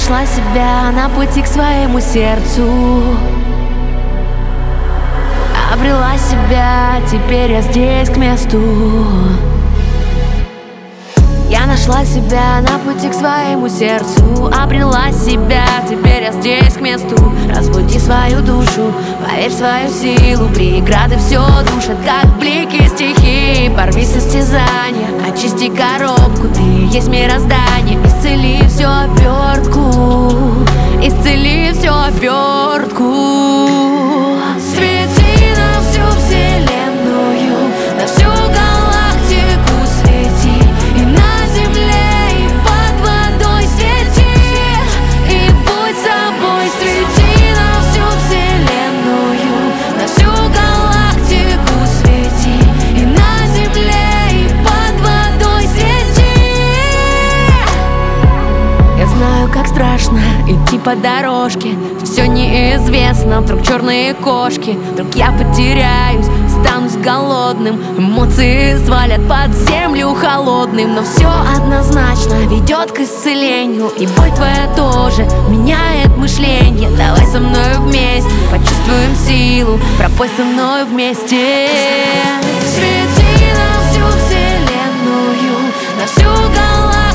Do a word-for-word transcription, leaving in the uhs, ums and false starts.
нашла себя на пути к своему сердцу. Обрела себя, теперь я здесь к месту. Я нашла себя на пути к своему сердцу. Обрела себя, теперь я здесь к месту. Разбуди свою душу, поверь в свою силу. Преграды все душат, как блики стихии. Порви состязания, очисти коробку. Ты есть мироздание, исцели всю обертку. Исцели всю обертку. Свети на всю вселенную, на всю галактику свети. И на земле, и под водой свети. И будь собой, свети на всю вселенную, на всю галактику свети. И на земле, и под водой свети. Я знаю, как страшно идти по дорожке. Все неизвестно, вдруг черные кошки. Вдруг я потеряюсь, станусь голодным. Эмоции свалят под землю холодным. Но все однозначно ведет к исцелению. И боль твоя тоже меняет мышление. Давай со мной вместе почувствуем силу. Пропой со мной вместе. Свети на всю вселенную, на всю галактику.